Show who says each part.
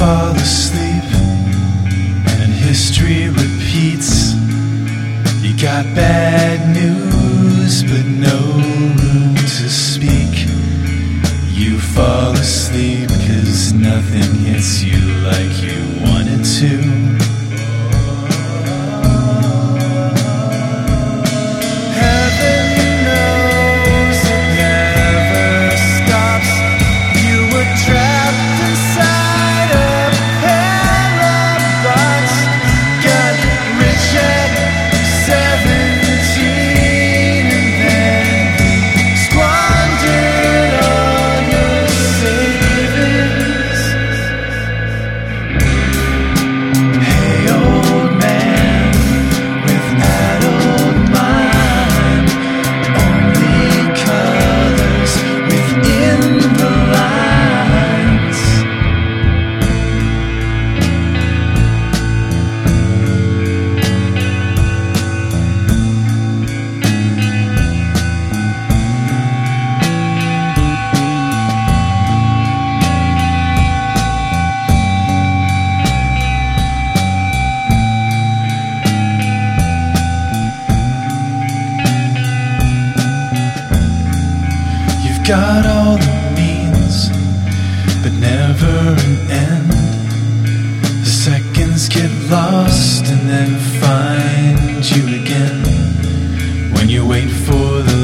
Speaker 1: fall asleep and history repeats. You got bad news but no room to speak. You fall asleep 'cause nothing hits you like you want it to. Got all the means, but never an end. The seconds get lost and then find you again. When you wait for the